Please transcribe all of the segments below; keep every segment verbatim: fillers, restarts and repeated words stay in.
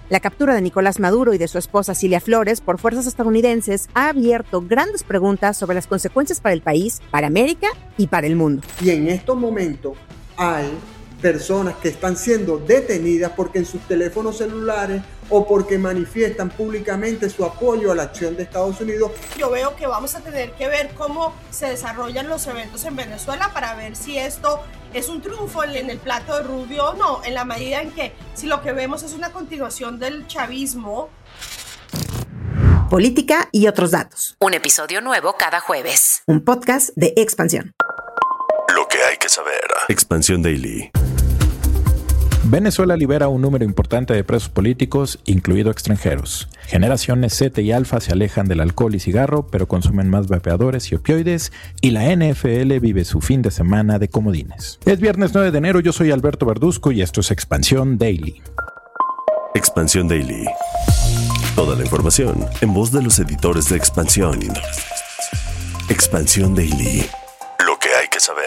La captura de Nicolás Maduro y de su esposa Cilia Flores por fuerzas estadounidenses ha abierto grandes preguntas sobre las consecuencias para el país, para América y para el mundo. Y en estos momentos hay personas que están siendo detenidas porque en sus teléfonos celulares o porque manifiestan públicamente su apoyo a la acción de Estados Unidos. Yo veo que vamos a tener que ver cómo se desarrollan los eventos en Venezuela para ver si esto es un triunfo en el plato de Rubio o no, en la medida en que si lo que vemos es una continuación del chavismo. Política y otros datos. Un episodio nuevo cada jueves. Un podcast de Expansión. Lo que hay que saber. Expansión Daily. Venezuela libera un número importante de presos políticos, incluidos extranjeros. Generaciones Z y Alfa se alejan del alcohol y cigarro, pero consumen más vapeadores y opioides, y la N F L vive su fin de semana de comodines. Es viernes nueve de enero, yo soy Alberto Verduzco y esto es Expansión Daily. Expansión Daily. Toda la información en voz de los editores de Expansión. Expansión Daily. Lo que hay que saber.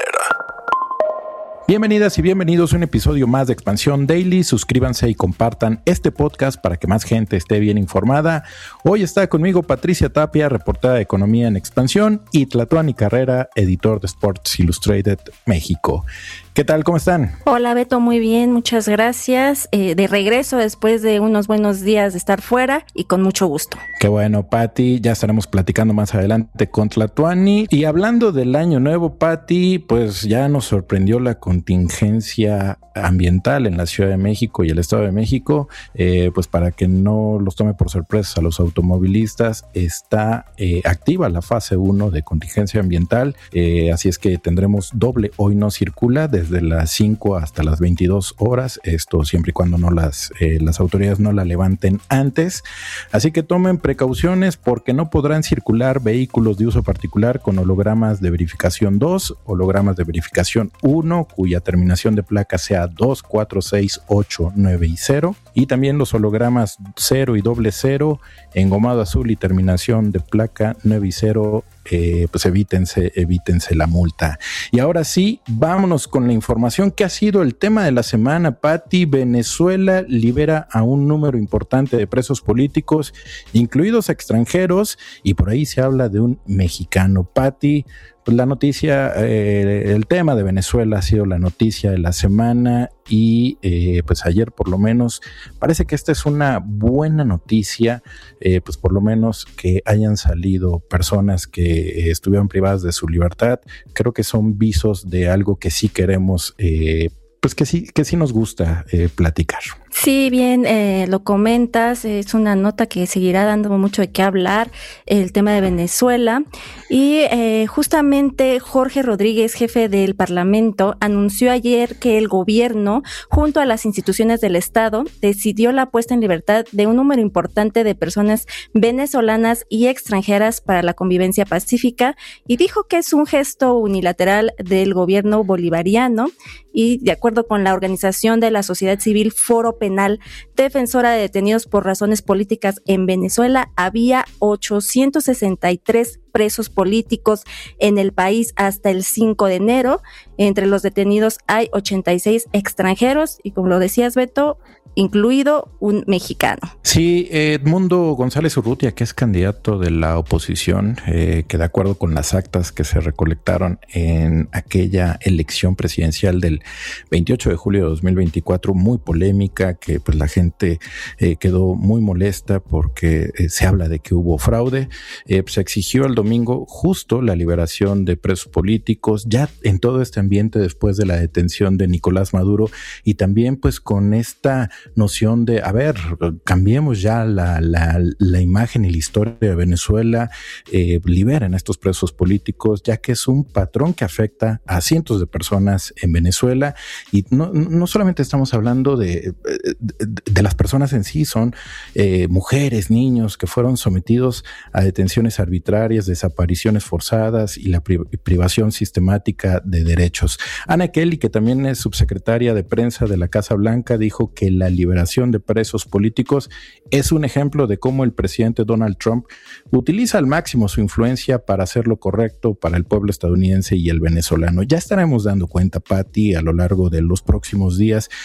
Bienvenidas y bienvenidos a un episodio más de Expansión Daily. Suscríbanse y compartan este podcast para que más gente esté bien informada. Hoy está conmigo Patricia Tapia, reportera de Economía en Expansión, y Tlatuani Carrera, editor de Sports Illustrated México. ¿Qué tal? ¿Cómo están? Hola Beto, muy bien, muchas gracias. Eh, de regreso después de unos buenos días de estar fuera y con mucho gusto. Qué bueno, Pati. Ya estaremos platicando más adelante con Tlatuani. Y hablando del año nuevo, Pati, pues ya nos sorprendió la contingencia ambiental en la Ciudad de México y el Estado de México. Eh, pues para que no los tome por sorpresa a los automovilistas, está eh, activa la fase uno de contingencia ambiental. Eh, así es que tendremos doble hoy no circula de desde las cinco hasta las veintidós horas, esto siempre y cuando no las, eh, las autoridades no la levanten antes, así que tomen precauciones porque no podrán circular vehículos de uso particular con hologramas de verificación dos, hologramas de verificación uno, cuya terminación de placa sea dos, cuatro, seis, ocho, nueve y cero, y también los hologramas cero y doble cero, engomado azul y terminación de placa nueve y cero. Eh, pues evítense, evítense la multa. Y ahora sí, vámonos con la información que ha sido el tema de la semana, Pati. Venezuela libera a un número importante de presos políticos, incluidos extranjeros, y por ahí se habla de un mexicano. Pati, pues la noticia, eh, el tema de Venezuela ha sido la noticia de la semana y eh, pues ayer por lo menos parece que esta es una buena noticia, eh, pues por lo menos que hayan salido personas que eh, estuvieron privadas de su libertad. Creo que son visos de algo que sí queremos, eh, pues que sí, que sí nos gusta eh, platicar. Sí, bien, eh, lo comentas, es una nota que seguirá dando mucho de qué hablar, el tema de Venezuela, y eh, justamente Jorge Rodríguez, jefe del Parlamento, anunció ayer que el gobierno, junto a las instituciones del Estado, decidió la puesta en libertad de un número importante de personas venezolanas y extranjeras para la convivencia pacífica, y dijo que es un gesto unilateral del gobierno bolivariano, y de acuerdo con la organización de la sociedad civil Foro Penal Defensora de Detenidos por Razones Políticas en Venezuela, había ochocientos sesenta y tres presos políticos en el país hasta el cinco de enero. Entre los detenidos hay ochenta y seis extranjeros y, como lo decías, Beto, incluido un mexicano. Sí, Edmundo González Urrutia, que es candidato de la oposición, eh, que de acuerdo con las actas que se recolectaron en aquella elección presidencial del veintiocho de julio de dos mil veinticuatro, muy polémica, que pues la gente eh, quedó muy molesta porque eh, se habla de que hubo fraude, eh, pues exigió el domingo justo la liberación de presos políticos, ya en todo este ambiente después de la detención de Nicolás Maduro, y también pues con esta noción de, a ver, cambiemos ya la, la, la imagen y la historia de Venezuela, eh, liberen a estos presos políticos, ya que es un patrón que afecta a cientos de personas en Venezuela, y no, no solamente estamos hablando de, de, de las personas en sí, son eh, mujeres, niños que fueron sometidos a detenciones arbitrarias, desapariciones forzadas y la pri- privación sistemática de derechos. Anna Kelly, que también es subsecretaria de prensa de la Casa Blanca, dijo que la liberación de presos políticos es un ejemplo de cómo el presidente Donald Trump utiliza al máximo su influencia para hacer lo correcto para el pueblo estadounidense y el venezolano. Ya estaremos dando cuenta, Pati, a lo largo de los próximos días,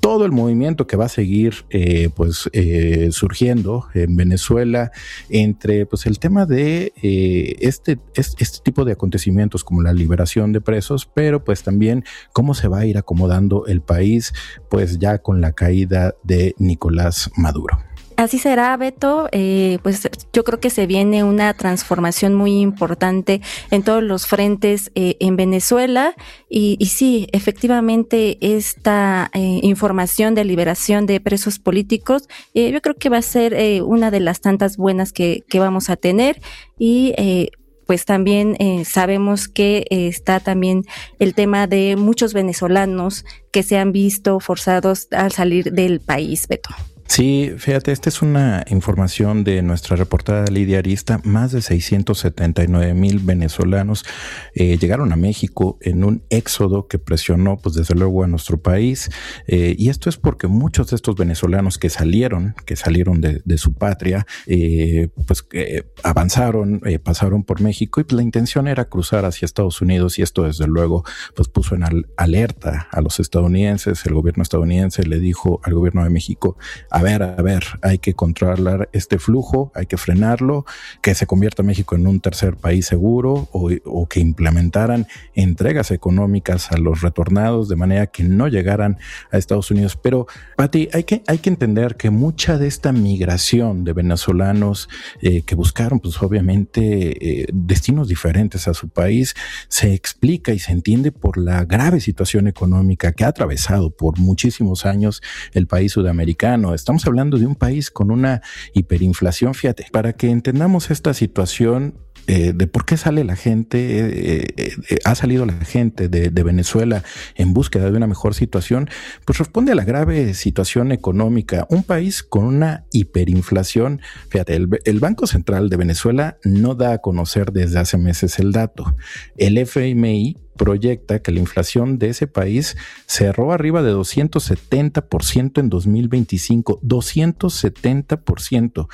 todo el movimiento que va a seguir eh, pues eh, surgiendo en Venezuela entre pues el tema de eh, este, este, este tipo de acontecimientos como la liberación de presos, pero pues también cómo se va a ir acomodando el país pues ya con la caída de Nicolás Maduro. Así será, Beto. Eh, pues yo creo que se viene una transformación muy importante en todos los frentes eh, en Venezuela y, y sí, efectivamente esta eh, información de liberación de presos políticos eh, yo creo que va a ser eh, una de las tantas buenas que, que vamos a tener y eh, pues también eh, sabemos que eh, está también el tema de muchos venezolanos que se han visto forzados al salir del país, Beto. Sí, fíjate, esta es una información de nuestra reportera Lidia Arista. Más de seiscientos setenta y nueve mil venezolanos eh, llegaron a México en un éxodo que presionó, pues desde luego, a nuestro país. Eh, y esto es porque muchos de estos venezolanos que salieron, que salieron de, de su patria, eh, pues eh, avanzaron, eh, pasaron por México y pues la intención era cruzar hacia Estados Unidos y esto desde luego pues puso en al- alerta a los estadounidenses. El gobierno estadounidense le dijo al gobierno de México: a ver, a ver, hay que controlar este flujo, hay que frenarlo, que se convierta México en un tercer país seguro o, o que implementaran entregas económicas a los retornados de manera que no llegaran a Estados Unidos. Pero, Pati, hay que, hay que entender que mucha de esta migración de venezolanos eh, que buscaron, pues obviamente, eh, destinos diferentes a su país, se explica y se entiende por la grave situación económica que ha atravesado por muchísimos años el país sudamericano. Estamos hablando de un país con una hiperinflación. Fíjate, para que entendamos esta situación eh, de por qué sale la gente, eh, eh, eh, ha salido la gente de, de Venezuela en búsqueda de una mejor situación, pues responde a la grave situación económica. Un país con una hiperinflación. Fíjate, el, el Banco Central de Venezuela no da a conocer desde hace meses el dato. El F M I proyecta que la inflación de ese país cerró arriba de doscientos setenta por ciento en dos mil veinticinco. doscientos setenta por ciento.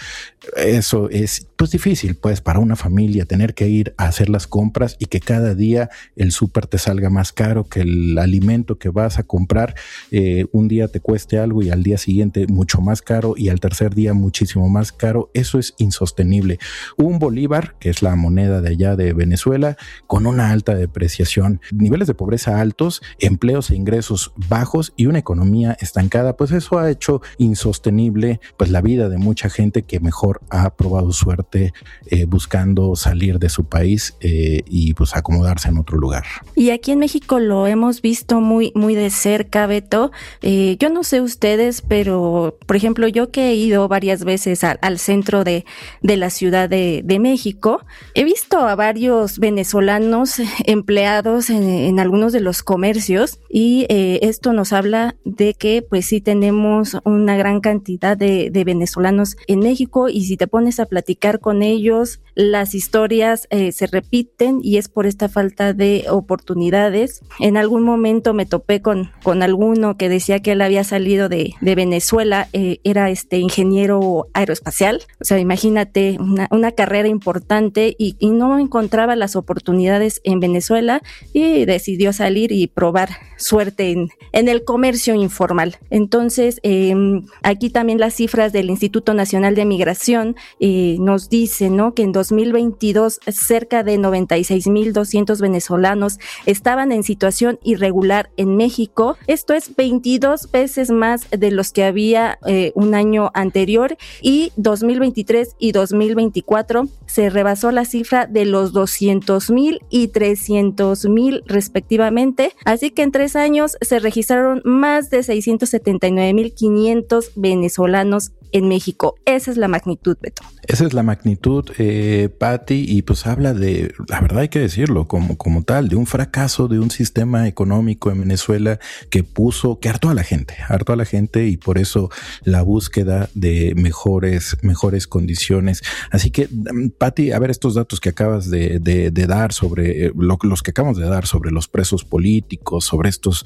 Eso es pues difícil pues para una familia tener que ir a hacer las compras y que cada día el súper te salga más caro, que el alimento que vas a comprar eh, un día te cueste algo y al día siguiente mucho más caro y al tercer día muchísimo más caro. Eso es insostenible. Un bolívar, que es la moneda de allá de Venezuela, con una alta depreciación, niveles de pobreza altos, empleos e ingresos bajos y una economía estancada, pues eso ha hecho insostenible pues la vida de mucha gente que mejor ha probado suerte eh, buscando salir de su país eh, y pues acomodarse en otro lugar. Y aquí en México lo hemos visto muy muy de cerca, Beto. Eh, yo no sé ustedes, pero por ejemplo yo que he ido varias veces al, al centro de, de la Ciudad de, de México, he visto a varios venezolanos empleados en, en algunos de los comercios y eh, esto nos habla de que pues sí tenemos una gran cantidad de, de venezolanos en México y si te pones a platicar con ellos, las historias eh, se repiten y es por esta falta de oportunidades. En algún momento me topé con, con alguno que decía que él había salido de, de Venezuela, eh, era este ingeniero aeroespacial, o sea, imagínate una, una carrera importante y, y no encontraba las oportunidades en Venezuela y decidió salir y probar suerte en, en el comercio informal. Entonces, eh, aquí también las cifras del Instituto Nacional de Migración eh, nos dicen, ¿no?, que en dos mil veintidós cerca de noventa y seis mil doscientos venezolanos estaban en situación irregular en México. Esto es veintidós veces más de los que había eh, un año anterior y dos mil veintitrés y dos mil veinticuatro se rebasó la cifra de los doscientos mil y trescientos mil respectivamente. Así que en tres años se registraron más de seiscientos setenta y nueve mil quinientos venezolanos en México. Esa es la magnitud, Beto. Esa es la magnitud, eh, Patti, y pues habla de, la verdad hay que decirlo, como, como tal, de un fracaso de un sistema económico en Venezuela que puso, que hartó a la gente, hartó a la gente y por eso la búsqueda de mejores, mejores condiciones. Así que, Patti, a ver estos datos que acabas de, de, de dar sobre, eh, lo, los que acabamos de dar sobre los presos políticos, sobre estos,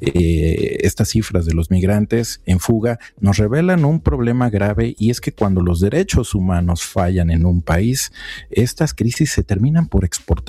eh, estas cifras de los migrantes en fuga, nos revelan un problema grave y es que cuando los derechos humanos fallan en un país, estas crisis se terminan por exportar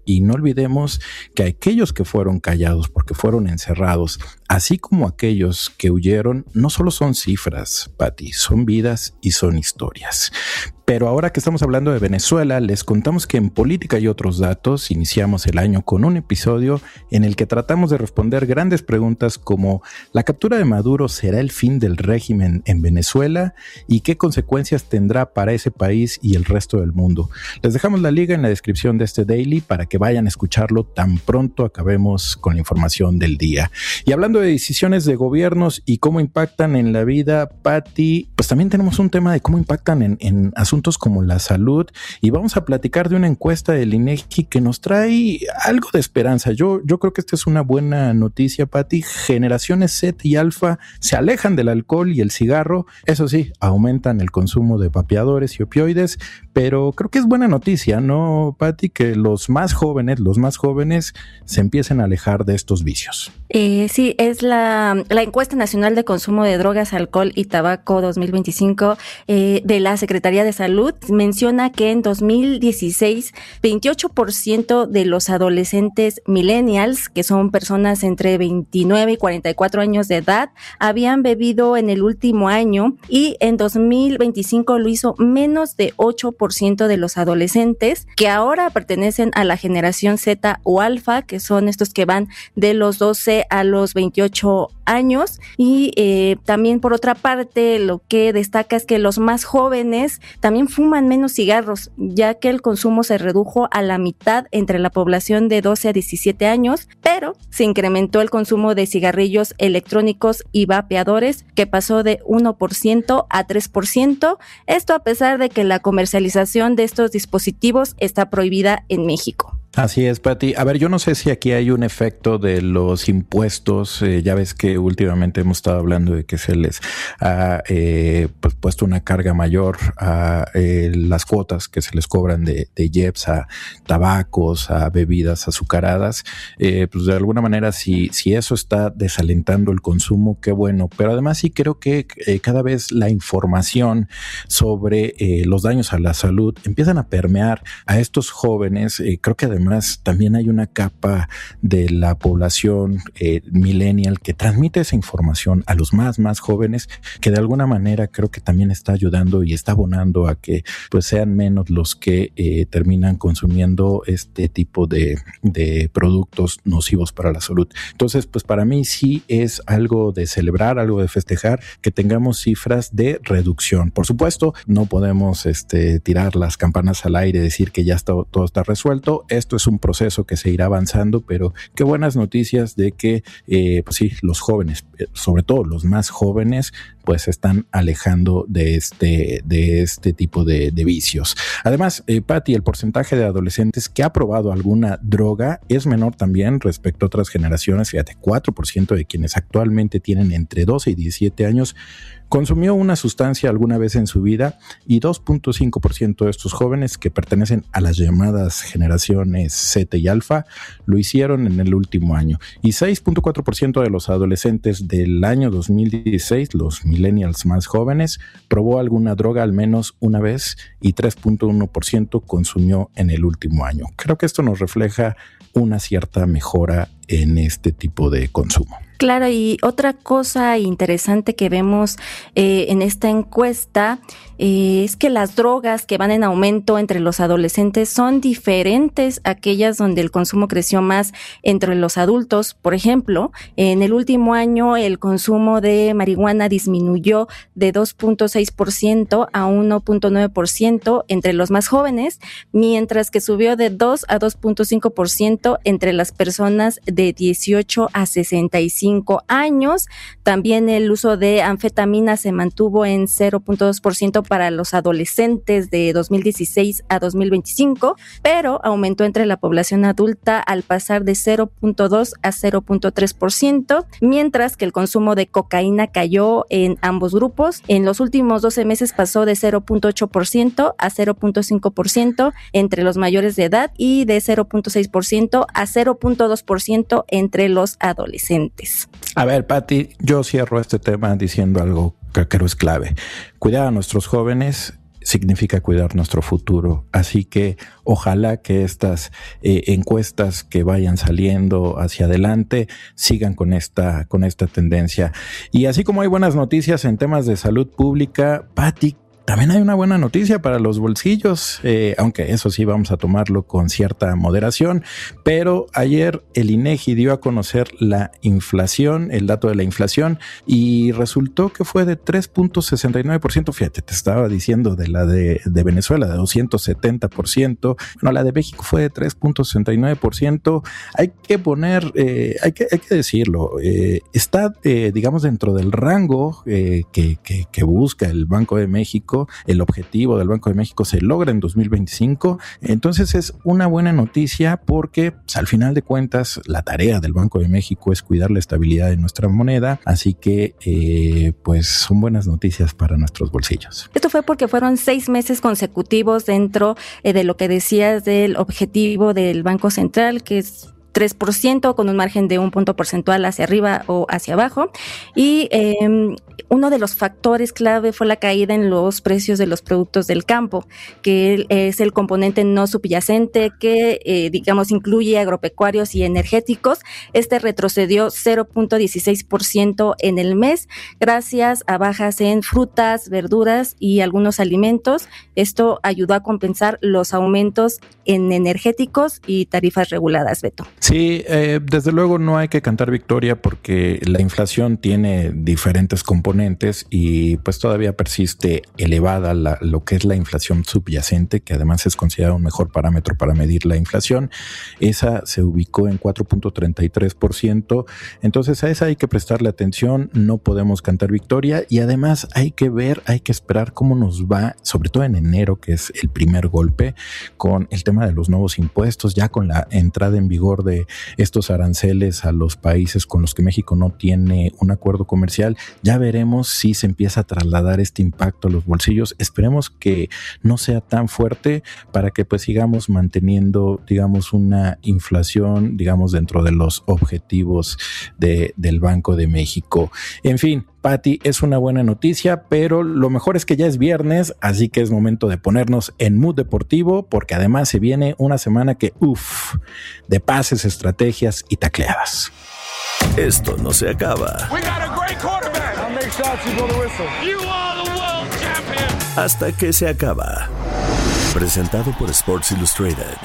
y no olvidemos que aquellos que fueron callados porque fueron encerrados, así como aquellos que huyeron, no solo son cifras, Pati, son vidas y son historias. Pero ahora que estamos hablando de Venezuela, les contamos que en Política y otros datos iniciamos el año con un episodio en el que tratamos de responder grandes preguntas como ¿la captura de Maduro será el fin del régimen en Venezuela? ¿Y qué consecuencias tendrá para ese país y el resto del mundo? Les dejamos la liga en la descripción de este daily para que vayan a escucharlo tan pronto acabemos con la información del día. Y hablando de decisiones de gobiernos y cómo impactan en la vida, Pati, pues también tenemos un tema de cómo impactan en, en asuntos como la salud, y vamos a platicar de una encuesta del INEGI que nos trae algo de esperanza. Yo, yo creo que esta es una buena noticia, Pati. Generaciones Z y Alfa se alejan del alcohol y el cigarro. Eso sí, aumentan el consumo de vapeadores y opioides, pero creo que es buena noticia, ¿no, Pati? Que los más jóvenes, los más jóvenes se empiecen a alejar de estos vicios. Eh, sí, es la, la encuesta nacional de consumo de drogas, alcohol y tabaco dos mil veinticinco eh, de la Secretaría de Salud. Menciona que en dos mil dieciséis, veintiocho por ciento de los adolescentes millennials, que son personas entre veintinueve y cuarenta y cuatro años de edad, habían bebido en el último año, y en dos mil veinticinco lo hizo menos de ocho por ciento de los adolescentes, que ahora pertenecen a la generación Z o Alfa, que son estos que van de los doce a los veintiocho años. Y eh, también por otra parte, lo que destaca es que los más jóvenes también fuman menos cigarros, ya que el consumo se redujo a la mitad entre la población de doce a diecisiete años, pero se incrementó el consumo de cigarrillos electrónicos y vapeadores, que pasó de uno por ciento a tres por ciento, esto a pesar de que la comercialización de estos dispositivos está prohibida en México. Así es, Pati. A ver, yo no sé si aquí hay un efecto de los impuestos. Eh, ya ves que últimamente hemos estado hablando de que se les ha eh, pues, puesto una carga mayor a eh, las cuotas que se les cobran de, de I E P S a tabacos, a bebidas azucaradas. Eh, pues de alguna manera, si, si eso está desalentando el consumo, qué bueno. Pero además sí creo que eh, cada vez la información sobre eh, los daños a la salud empiezan a permear a estos jóvenes. Eh, creo que además Además, también hay una capa de la población eh, millennial que transmite esa información a los más, más jóvenes, que de alguna manera creo que también está ayudando y está abonando a que pues sean menos los que eh, terminan consumiendo este tipo de, de productos nocivos para la salud. Entonces, pues para mí sí es algo de celebrar, algo de festejar, que tengamos cifras de reducción. Por supuesto, no podemos este, tirar las campanas al aire y decir que ya está, todo está resuelto. Esto es un proceso que se irá avanzando, pero qué buenas noticias de que, eh, pues sí, los jóvenes, sobre todo los más jóvenes, pues se están alejando de este, de este tipo de, de vicios. Además, eh, Pati, el porcentaje de adolescentes que ha probado alguna droga es menor también respecto a otras generaciones. Fíjate, cuatro por ciento de quienes actualmente tienen entre doce y diecisiete años consumió una sustancia alguna vez en su vida, y dos punto cinco por ciento de estos jóvenes que pertenecen a las llamadas generaciones Z y Alfa lo hicieron en el último año, y seis punto cuatro por ciento de los adolescentes del año dos mil dieciséis, los millennials más jóvenes, probó alguna droga al menos una vez, y tres punto uno por ciento consumió en el último año. Creo que esto nos refleja una cierta mejora en este tipo de consumo. Claro, y otra cosa interesante que vemos eh, en esta encuesta eh, es que las drogas que van en aumento entre los adolescentes son diferentes a aquellas donde el consumo creció más entre los adultos. Por ejemplo, en el último año el consumo de marihuana disminuyó de dos punto seis por ciento a uno punto nueve por ciento entre los más jóvenes, mientras que subió de dos a dos punto cinco por ciento entre las personas de dieciocho a sesenta y cinco años. También el uso de anfetamina se mantuvo en cero punto dos por ciento para los adolescentes de dos mil dieciséis a dos mil veinticinco, pero aumentó entre la población adulta al pasar de cero punto dos a cero punto tres por ciento, mientras que el consumo de cocaína cayó en ambos grupos. En los últimos doce meses pasó de cero punto ocho por ciento a cero punto cinco por ciento entre los mayores de edad, y de cero punto seis por ciento a cero punto dos por ciento entre los adolescentes. A ver, Pati, yo cierro este tema diciendo algo que creo es clave. Cuidar a nuestros jóvenes significa cuidar nuestro futuro. Así que ojalá que estas eh, encuestas que vayan saliendo hacia adelante sigan con esta, con esta tendencia. Y así como hay buenas noticias en temas de salud pública, Pati, también hay una buena noticia para los bolsillos, eh, aunque eso sí vamos a tomarlo con cierta moderación, pero ayer el INEGI dio a conocer la inflación, el dato de la inflación, y resultó que fue de tres punto sesenta y nueve por ciento. Fíjate, te estaba diciendo de la de, de Venezuela, de doscientos setenta por ciento. Bueno, la de México fue de tres punto sesenta y nueve por ciento. Hay que poner, eh, hay que, hay que decirlo, eh, está, eh, digamos, dentro del rango eh, que, que, que busca el Banco de México. El objetivo del Banco de México se logra en dos mil veinticinco, entonces es una buena noticia porque pues, al final de cuentas la tarea del Banco de México es cuidar la estabilidad de nuestra moneda, así que eh, pues son buenas noticias para nuestros bolsillos. Esto fue porque fueron seis meses consecutivos dentro eh, de lo que decías del objetivo del Banco Central, que es tres por ciento con un margen de un punto porcentual hacia arriba o hacia abajo. Y eh, uno de los factores clave fue la caída en los precios de los productos del campo, que es el componente no subyacente que, eh, digamos, incluye agropecuarios y energéticos. Este retrocedió cero punto dieciséis por ciento en el mes, gracias a bajas en frutas, verduras y algunos alimentos. Esto ayudó a compensar los aumentos en energéticos y tarifas reguladas, Beto. Sí, eh, desde luego no hay que cantar victoria porque la inflación tiene diferentes componentes y pues todavía persiste elevada la, lo que es la inflación subyacente, que además es considerado un mejor parámetro para medir la inflación. Esa se ubicó en cuatro punto treinta y tres por ciento, entonces a esa hay que prestarle atención, no podemos cantar victoria y además hay que ver, hay que esperar cómo nos va, sobre todo en enero, que es el primer golpe, con el tema de los nuevos impuestos, ya con la entrada en vigor de estos aranceles a los países con los que México no tiene un acuerdo comercial. Ya veremos si se empieza a trasladar este impacto a los bolsillos. Esperemos que no sea tan fuerte para que pues sigamos manteniendo, digamos, una inflación, digamos, dentro de los objetivos de, del Banco de México. En fin, Pati, es una buena noticia, pero lo mejor es que ya es viernes, así que es momento de ponernos en mood deportivo, porque además se viene una semana que, uff, de pases, estrategias y tacleadas. Esto no se acaba hasta que se acaba. Presentado por Sports Illustrated.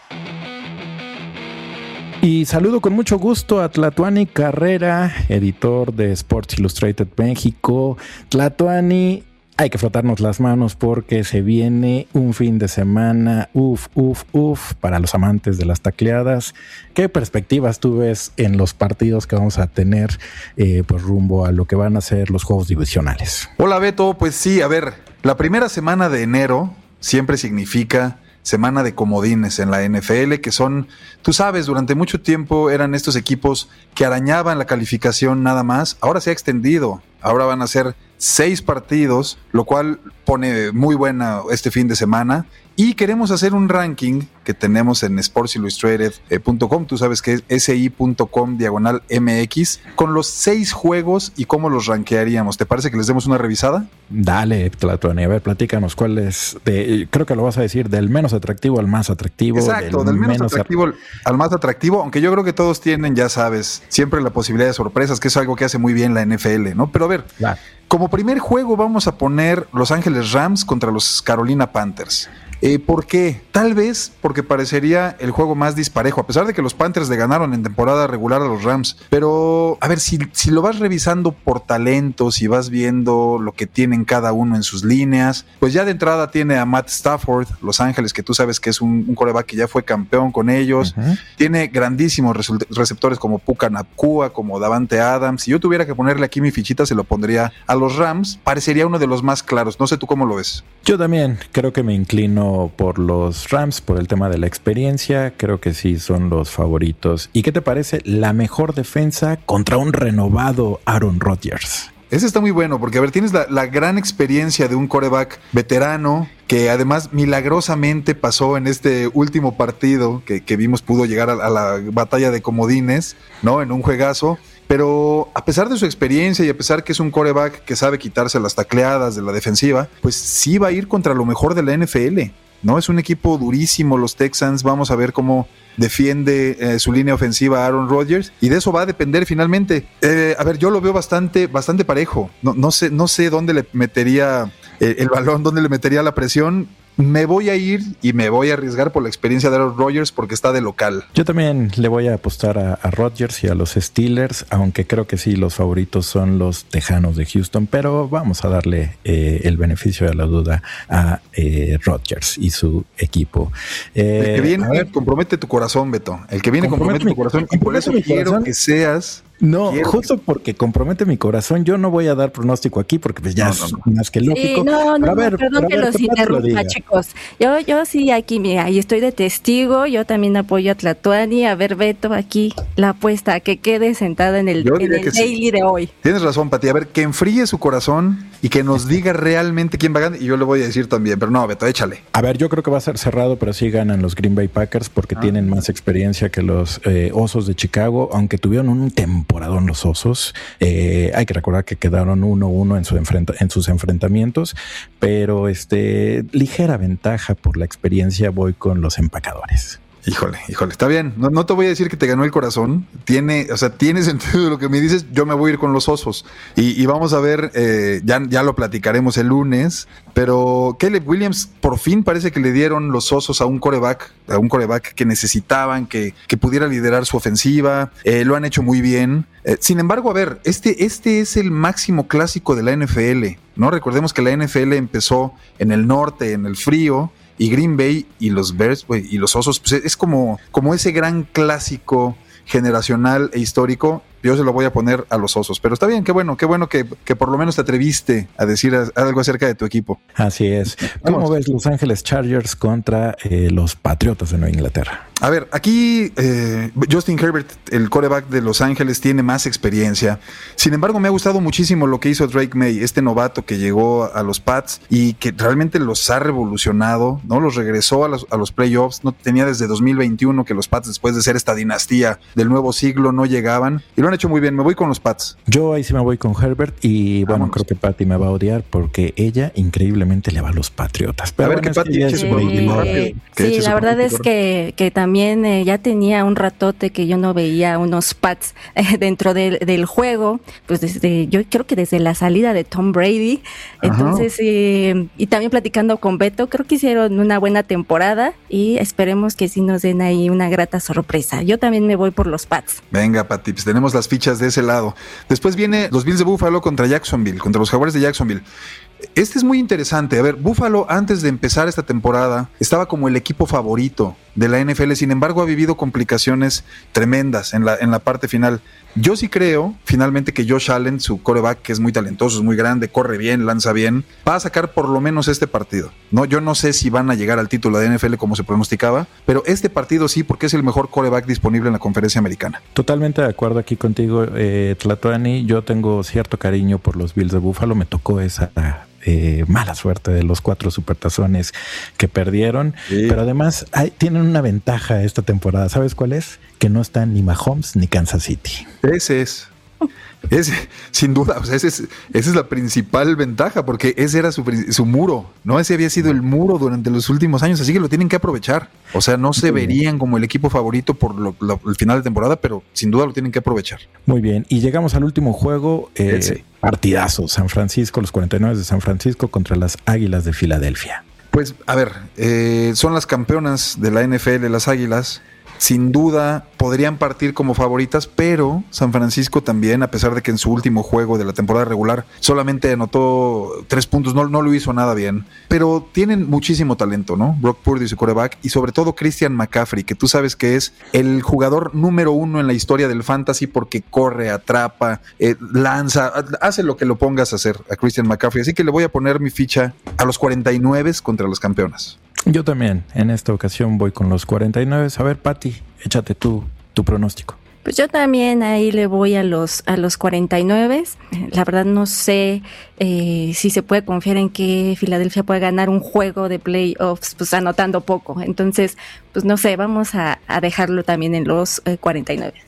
Y saludo con mucho gusto a Tlatuani Carrera, editor de Sports Illustrated México. Tlatuani, hay que frotarnos las manos porque se viene un fin de semana, uf, uf, uf, para los amantes de las tacleadas. ¿Qué perspectivas tú ves en los partidos que vamos a tener eh, pues rumbo a lo que van a ser los juegos divisionales? Hola Beto, pues sí, a ver, la primera semana de enero siempre significa semana de comodines en la N F L, que son, tú sabes, durante mucho tiempo eran estos equipos que arañaban la calificación nada más. Ahora se ha extendido, ahora van a ser seis partidos, lo cual pone muy buena este fin de semana. Y queremos hacer un ranking que tenemos en sports illustrated punto com, tú sabes que es esi punto com diagonal mx, con los seis juegos y cómo los rankearíamos. ¿Te parece que les demos una revisada? Dale, Tlatuani, a ver, platícanos cuál es, de, creo que lo vas a decir, del menos atractivo al más atractivo. Exacto, del, del menos, menos atractivo at- al más atractivo, aunque yo creo que todos tienen, ya sabes, siempre la posibilidad de sorpresas, que es algo que hace muy bien la N F L, ¿no? Pero a ver, claro. Como primer juego vamos a poner Los Ángeles Rams contra los Carolina Panthers. Eh, ¿Por qué? Tal vez porque parecería el juego más disparejo, a pesar de que los Panthers le ganaron en temporada regular a los Rams. Pero, a ver, si, si lo vas revisando por talentos y vas viendo lo que tienen cada uno en sus líneas, pues ya de entrada tiene a Matt Stafford, Los Ángeles, que tú sabes que es un, un quarterback que ya fue campeón con ellos. Uh-huh. Tiene grandísimos result- receptores como Puka Nacua, como Davante Adams. Si yo tuviera que ponerle aquí mi fichita, se lo pondría a los Rams. Parecería uno de los más claros. No sé tú cómo lo ves. Yo también creo que me inclino por los Rams, por el tema de la experiencia. Creo que sí son los favoritos. ¿Y qué te parece la mejor defensa contra un renovado Aaron Rodgers? Ese está muy bueno porque, a ver, tienes la, la gran experiencia de un quarterback veterano que además milagrosamente pasó en este último partido que, que vimos, pudo llegar a, a la batalla de comodines, ¿no? En un juegazo. pero a pesar de su experiencia y a pesar que es un quarterback que sabe quitarse las tacleadas de la defensiva, pues sí va a ir contra lo mejor de la N F L, ¿no? Es un equipo durísimo los Texans, vamos a ver cómo defiende eh, su línea ofensiva Aaron Rodgers, y de eso va a depender finalmente. Eh, a ver, yo lo veo bastante, bastante parejo, no, no sé, no sé dónde le metería eh, el balón, dónde le metería la presión. Me voy a ir y me voy a arriesgar por la experiencia de Aaron Rodgers porque está de local. Yo también le voy a apostar a, a Rodgers y a los Steelers, aunque creo que sí, los favoritos son los Tejanos de Houston, pero vamos a darle eh, el beneficio de la duda a eh, Rodgers y su equipo. Eh, el que viene, ver, compromete tu corazón, Beto. El que viene compromete, compromete mi, tu corazón. Y por eso quiero corazón. que seas... No, Quiero justo que... porque compromete mi corazón, yo no voy a dar pronóstico aquí porque pues ya no, no, no. es más que lógico. Sí, no, no, a ver, no, perdón que los interrumpa, chicos. Yo, yo sí aquí, mira, ahí estoy de testigo, yo también apoyo a Tlatuani. A ver, Beto, aquí la apuesta, que quede sentada en el, en el daily sí. de hoy. Tienes razón, Pati, a ver, que enfríe su corazón y que nos diga realmente quién va a ganar, y yo le voy a decir también, pero no, Beto, échale. A ver, yo creo que va a ser cerrado, pero sí ganan los Green Bay Packers porque ah. tienen más experiencia que los eh, Osos de Chicago, aunque tuvieron un temporadón los Osos. Eh, hay que recordar que quedaron uno uno en, su enfrenta, en sus enfrentamientos, pero este ligera ventaja por la experiencia, voy con los empacadores. Híjole, híjole, está bien. No, no te voy a decir que te ganó el corazón. Tiene, o sea, tiene sentido lo que me dices. Yo me voy a ir con los Osos. Y, y vamos a ver, eh, ya, ya lo platicaremos el lunes. Pero Caleb Williams por fin parece que le dieron los Osos a un quarterback, a un quarterback que necesitaban, que, que pudiera liderar su ofensiva. Eh, lo han hecho muy bien. Eh, sin embargo, a ver, este, este es el máximo clásico de la N F L, ¿no? Recordemos que la N F L empezó en el norte, en el frío. Y Green Bay y los Bears, wey, y los Osos, pues es como, como ese gran clásico generacional e histórico. Yo se lo voy a poner a los Osos, pero está bien, qué bueno, qué bueno que, que por lo menos te atreviste a decir algo acerca de tu equipo. Así es. ¿Cómo Vamos. ves Los Ángeles Chargers contra eh, los Patriotas de Nueva Inglaterra? A ver, aquí eh, Justin Herbert, el quarterback de Los Ángeles, tiene más experiencia. Sin embargo, me ha gustado muchísimo lo que hizo Drake May, este novato que llegó a los Pats y que realmente los ha revolucionado, ¿no? Los regresó a los, a los playoffs. No tenía desde dos mil veintiuno que los Pats, después de ser esta dinastía del nuevo siglo, no llegaban. Y lo han hecho muy bien. Me voy con los Pats. Yo ahí sí me voy con Herbert y bueno, Vámonos. creo que Patty me va a odiar porque ella increíblemente le va a los Patriotas. Pero a ver, bueno, que Patty eche sí, su rápido. Sí, la verdad es que, que también eh, ya tenía un ratote que yo no veía unos Pats eh, dentro del, del juego, pues desde, yo creo que desde la salida de Tom Brady. Entonces, eh, y también platicando con Beto, creo que hicieron una buena temporada y esperemos que sí nos den ahí una grata sorpresa. Yo también me voy por los Pats. Venga, Patty, pues tenemos las fichas de ese lado. Después viene los Bills de Buffalo contra Jacksonville, contra los Jaguares de Jacksonville. Este es muy interesante. A ver, Buffalo antes de empezar esta temporada estaba como el equipo favorito de la N F L, sin embargo ha vivido complicaciones tremendas en la, en la parte final. Yo sí creo finalmente que Josh Allen, su quarterback, que es muy talentoso, es muy grande, corre bien, lanza bien, va a sacar por lo menos este partido, ¿no? Yo no sé si van a llegar al título de N F L como se pronosticaba, pero este partido sí, porque es el mejor quarterback disponible en la conferencia americana. Totalmente de acuerdo aquí contigo, eh, Tlatuani. Yo tengo cierto cariño por los Bills de Buffalo, me tocó esa Eh, mala suerte de los cuatro supertazones que perdieron, sí. Pero además hay, tienen una ventaja esta temporada. ¿Sabes cuál es? Que no están ni Mahomes ni Kansas City. Ese es Ese, sin duda, o sea, ese es, esa es la principal ventaja, porque ese era su, su muro, ¿no? Ese había sido el muro durante los últimos años, así que lo tienen que aprovechar. O sea, no se verían como el equipo favorito por lo, lo, el final de temporada, pero sin duda lo tienen que aprovechar. Muy bien, y llegamos al último juego, eh, partidazo, San Francisco, los cuarenta y nueve de San Francisco contra las Águilas de Filadelfia. Pues, a ver, eh, son las campeonas de la N F L, las Águilas. Sin duda podrían partir como favoritas, pero San Francisco también, a pesar de que en su último juego de la temporada regular solamente anotó tres puntos, no, no lo hizo nada bien, pero tienen muchísimo talento, ¿no? Brock Purdy, su quarterback, y sobre todo Christian McCaffrey, que tú sabes que es el jugador número uno en la historia del fantasy porque corre, atrapa, eh, lanza, hace lo que lo pongas a hacer a Christian McCaffrey, así que le voy a poner mi ficha a los cuarenta y nueve contra las campeonas. Yo también, en esta ocasión voy con los cuarenta y nueve. A ver, Pati, échate tú tu pronóstico. Pues yo también ahí le voy a los a los cuarenta y nueve. La verdad no sé eh, si se puede confiar en que Filadelfia pueda ganar un juego de playoffs, pues anotando poco. Entonces, pues no sé, vamos a, a dejarlo también en los eh, cuarenta y nueve.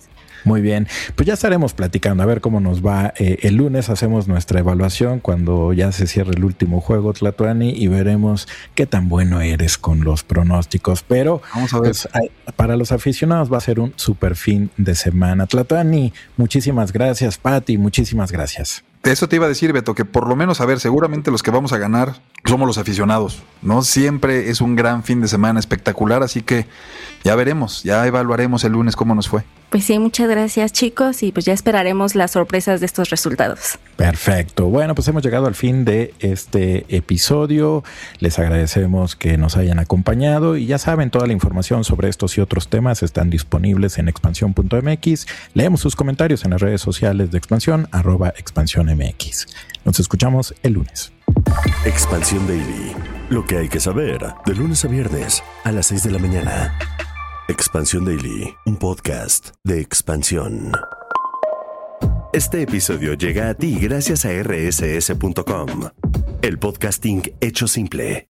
Muy bien, pues ya estaremos platicando a ver cómo nos va. Eh, el lunes hacemos nuestra evaluación cuando ya se cierre el último juego, Tlatuani, y veremos qué tan bueno eres con los pronósticos. Pero vamos a ver. Pues, para los aficionados va a ser un super fin de semana. Tlatuani, muchísimas gracias. Pati, muchísimas gracias. Eso te iba a decir, Beto, que por lo menos, a ver, seguramente los que vamos a ganar somos los aficionados, ¿no? Siempre es un gran fin de semana espectacular, así que ya veremos, ya evaluaremos el lunes cómo nos fue. Pues sí, muchas gracias, chicos, y pues ya esperaremos las sorpresas de estos resultados. Perfecto. Bueno, pues hemos llegado al fin de este episodio. Les agradecemos que nos hayan acompañado y ya saben, toda la información sobre estos y otros temas están disponibles en expansión punto m x. Leemos sus comentarios en las redes sociales de Expansión, arroba expansión m x. Nos escuchamos el lunes. Expansión Daily. Lo que hay que saber de lunes a viernes a las seis de la mañana. Expansión Daily, un podcast de Expansión. Este episodio llega a ti gracias a erre ese ese punto com, el podcasting hecho simple.